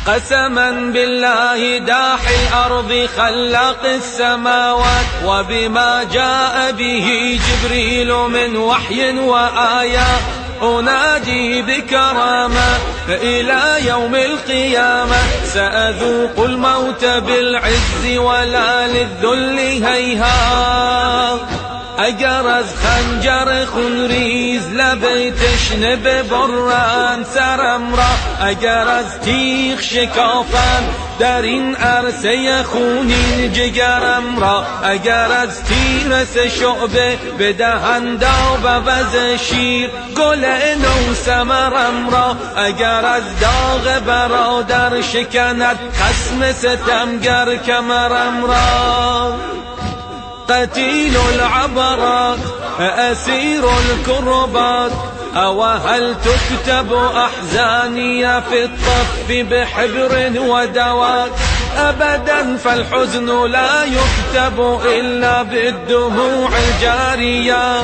قسما بالله داحي الأرض خلاق السماوات، وبما جاء به جبريل من وحي وآيات، أنادي بكرامة إلى يوم القيامة. سأذوق الموت بالعز ولا للذل هيهات. اگر خنجر خونریز لب تشنه ببرند سرم را، اگر تیغ شکافند در این عرصه خونین جگرم را، اگر تیر شعبه بدهند آب عوض شیر گل نو ثمرم را، اگر داغ برادر شکند خصم ستمگر کمرم را. قتيل العبرات أسير الكربات، أو هل تكتب أحزاني في الطف بحبر ودواء؟ أبدا فالحزن لا يكتب إلا بالدموع الجارية.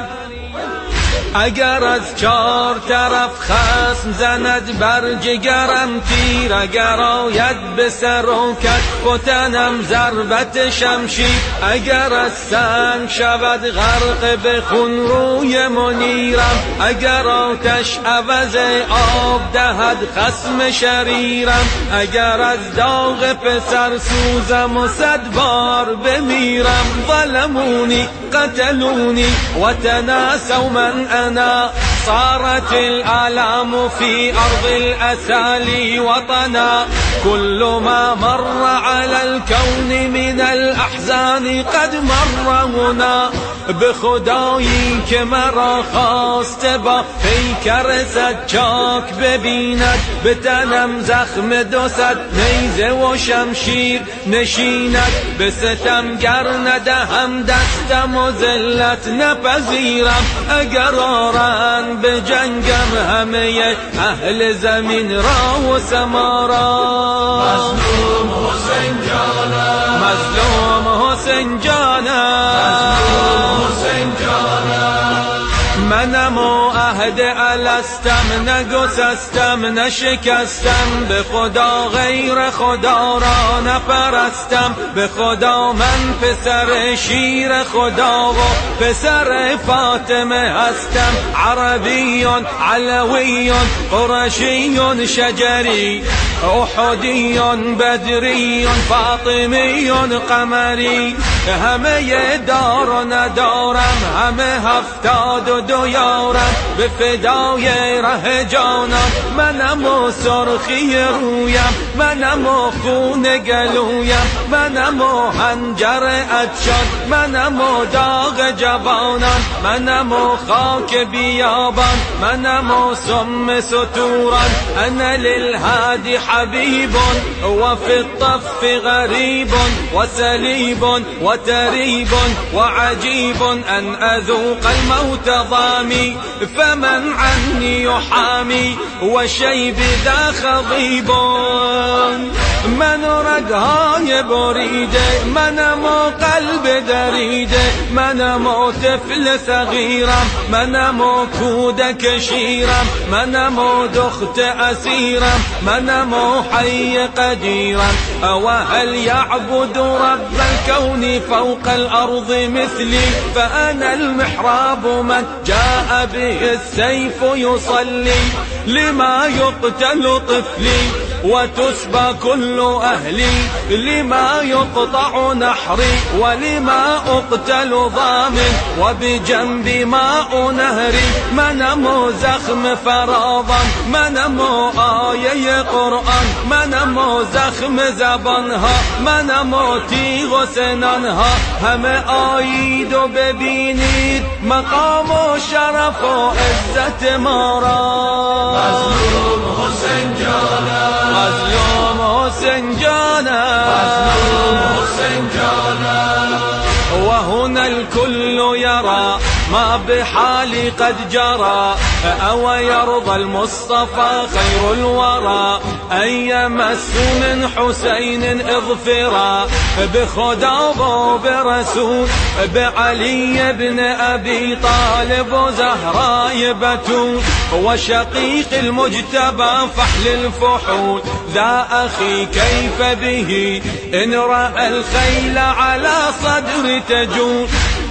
اگر از چار طرف خصم زند بر جگرم تیر، اگر آید به سر و کتف و تنم ضربت شمشیر، اگر از سنگ شود غرق به خون روی منیرم، اگر آتش عوض آب دهد خصم شریرم، اگر از داغ پسر سوزم و 100 بار بمیرم. ظلمونی قتلوني وتناسوا من أنا، صارت الآلام في أرض الأسالي وطنا، كل ما مر على الكون من الأحزان قد مر هنا. بخدایی که مرا خواست با پیکر سچاک ببیند، به تنم زخم 200 نیزه و شمشیر نشیند، به ستمگر ندهم دستم و ذلت نپذیرم. اگر آرند به جنگم همه اهل زمین را و سما را. مظلوم حسین جانم، مظلوم حسین جانم، حسین جانم. منم و عهد الستم، نگسستم نشکستم، به خدا غیر خدا را نپرستم، به خدا من پسر شیر خدا و پسر فاطمه هستم. عربی علوی قرشی شجری، احدی بدری فاطمی قمری، همه دار و ندارم، همه 72 یارم، به فدای ره جانم. منم و سرخی رویم، منم و خون گلویم، منم و حنجر عطشان، منم و داغ جوانان، منم و خاک بیابان، منم و سم ستوران. انا للهادي حبيب وفي الطف غريب وسليب وتريب وعجيب، أن أذوق الموت ضامي فمن عني يحامي، والشيب ذا خضيب. من رگهای بریده، منم و قلب دریده، منم و طفل صغیرم، منم و کودک شیرم، منم و دخت اسیرم، منم و حی قدیرم. او هل یعبد رب الكون فوق الارض مثلی، فانا المحراب من جاء به السيف يصلي، لما يقتل طفلي وتسبى كل أهلي، لما يقطع نحري ولما أقتل ضامن، وبجنب ماء نهري. منم زخم فراضا، منم آیه قرآن، منم زخم زبانها، منم تیغ و سنانها. همه آیید و ببینید مقام و شرف و عزت ما را. مظلوم حسین جانم، مظلوم حسین جانم، مظلوم حسین جانم. وهنا الكل يرى ما بحالي قد جرى، أو يرضى المصطفى خير الورى. أي مس من حسين اظفرا بخدا وبرسول بعلي بن أبي طالب وزهراء بتول وشقيق المجتبى فحل الفحول ذا أخي كيف به إن رأى الخيل على صدر تجول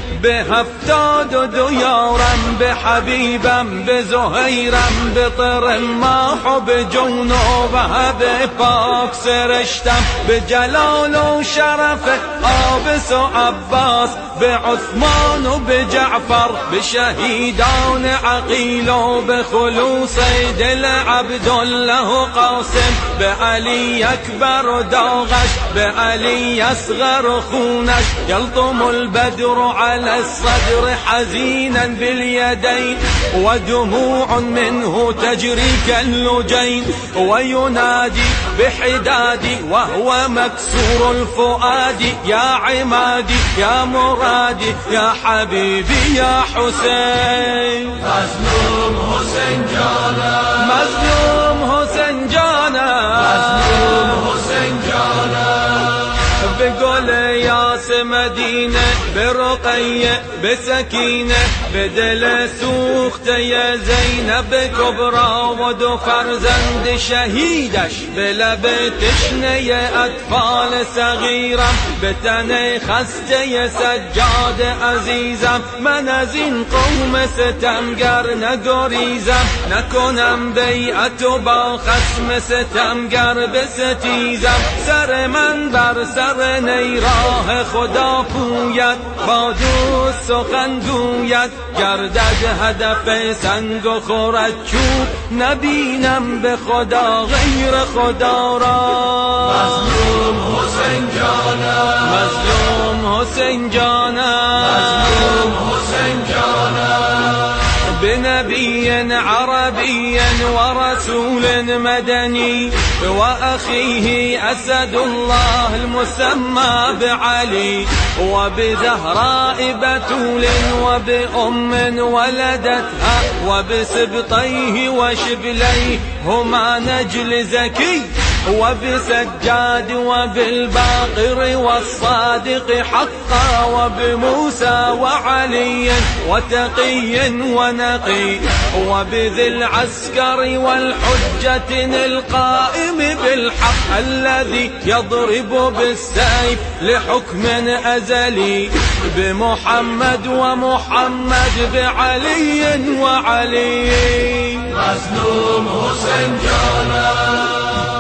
بهفتاد ديارا بحبيبا بزهيرا بطر ما حب جنوبها بفاك سرشتم بجلال وشرف آبس وعباس بعثمان وبجعفر بشهيدان عقيل وبخلوص دل عبد الله قاسم بعلي أكبر داغش بعلي أصغر خونش يلطم البدر على الصدر حزينا باليدين ودموع منه تجري كاللجين وينادي بحدادي وهو مكسور الفؤاد يا عمادي يا مرادي يا حبيبي يا حسين مظلوم حسين جانا مظلوم حسين جانا مظلوم حسين جانا بقول ياس مدينة برقية بسكينة بدل سوخت يا زينب كبرى ودو فرزند شهيدش بلبتشن يا أطفال صغيرة بتني خست يا سجاد عزيزم من از این قوم ستمگر نگریزم نکنم بیعت با خصم ستمگر بستیزم سر من بر سر نیراه خدا پوید با دوست سخن گوید گردد هدف سنگ و خورد چوب نبینم به خدا غیر خدا را مظلوم حسین جانا مظلوم حسین جانا مظلوم حسین جانا بنبي عربي ورسول مدني وأخيه أسد الله المسمى بعلي وبزهراء بتول وبأم ولدتها وبسبطيه وشبليه هما نجل زكي وبسجاد وبالباقر والصادق حقا وبموسى وعلي وتقي ونقي وبذي العسكر والحجة القائم بالحق الذي يضرب بالسيف لحكم أزلي بمحمد ومحمد بعلي وعلي مظلوم حسین جانا